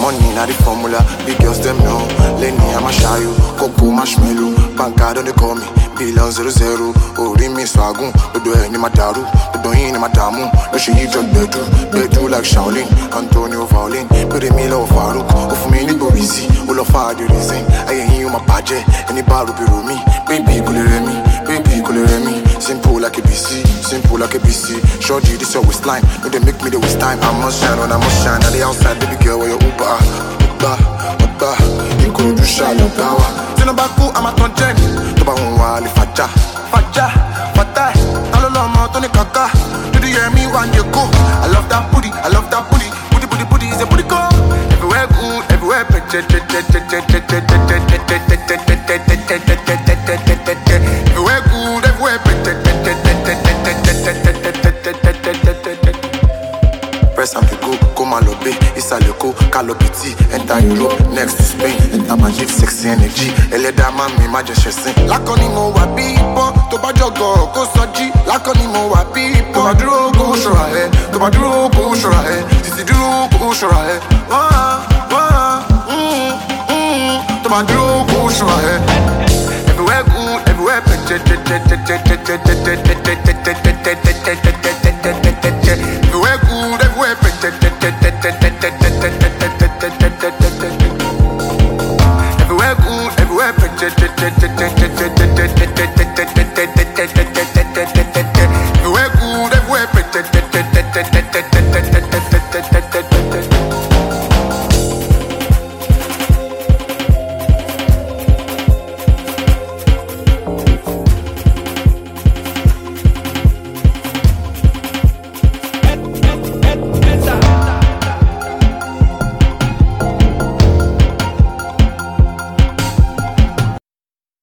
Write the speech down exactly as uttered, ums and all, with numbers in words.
Money na the formula, big girls them know. Lenny I'ma shy you, Coco marshmallow. Banka don't they call me, Bill zero zero. Oh, me swagun, Odo ni madaru, Odo ni madamu. No she you just bedu, bedu like Shaolin, Antonio Violin. Put me low Farouk, of me ni Borizi, all of the reason. I ain't you my paje, any bar be me, baby could me, baby could me. Simple like a B C, simple like a B C. Shorty, this your waistline, no they make me the waste time. I must shine on, I must shine. On the outside, baby girl, where your Uber, Uber, Uber. You could do shallow power. Tinabaku, I'm a content. Toba unwali faja, faja, fatai. Alolo mo toni kaka. Do you hear me when you go? I love that booty, I love that booty. Booty, booty, booty is a booty go. Everywhere good, everywhere pretty. Everywhere good, everywhere pretty. Press and go, come and lobby. It's a loco, Calopiti, enter Europe, next to Spain. Enter magic, sexy energy. Eleda mami, majesty sing. Lakoni mo wa bipo, to ba jogo, go soji. Lakoni mo wa bipo, to ba duro, go shora he. To ba duro, go shora he. Sisi duro, go shora he. Wah, wah, mm, mm. To ba duro, go shora he. Everywhere good, everywhere pretty. Everywhere good, everywhere pretty. Everywhere good, everywhere pretty.